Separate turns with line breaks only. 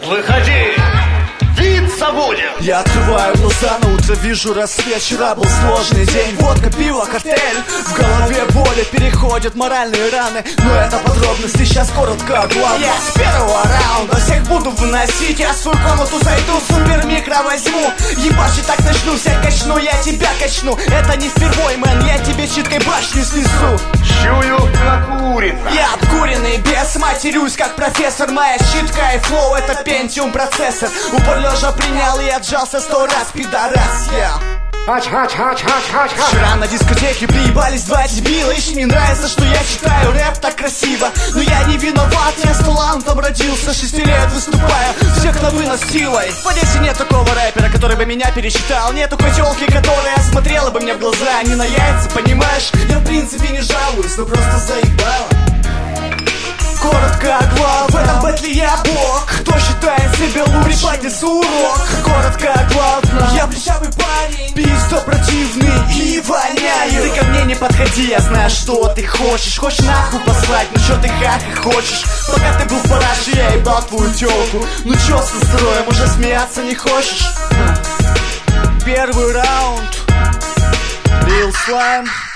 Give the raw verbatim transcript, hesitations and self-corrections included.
Выходи! Вид забудем!
Я открываю глаза, на утро вижу рассвет. Вчера был сложный день, водка, пиво, коктейль. В голове боли переходят моральные раны. Но это подробности, сейчас коротко о главном. Я с первого раунда всех буду выносить. Я в свою комнату зайду, супер микро возьму. Ебашить так начну, всех качну, я тебя качну. Это не впервой, мэн, я тебе щиткой башню снесу.
Чую, накурено.
Я обкуренный, без матерюсь, как профессор. Моя щитка и флоу, это Pentium процессор. Упор лежа принял и отжался сто раз, пидорас, я Вчера на дискотеке приебались два дебила. Ищ, мне нравится, что я читаю рэп так красиво. Но я не виноват, я с талантом родился. Шести лет выступаю, всех на вынос силой. В Одессе нет такого рэпера, который бы меня пересчитал. Нет такой тёлки, которая смотрела бы мне в глаза. Не на яйца, понимаешь? Я в принципе не жалуюсь, но просто заебала. Коротко о глав, в этом бэтле я бог. Кто считает себя лури, поднесу урок. Коротко о главном, я плечавый парень, пиздо противный и воняю. Ты ко мне не подходи, я знаю, что ты хочешь. Хочешь нахуй послать, ну чё ты хаха хочешь? Пока ты был в параше, я ебал твою тёлку. Ну чё с настроем, уже смеяться не хочешь? Первый раунд, Lil Slime.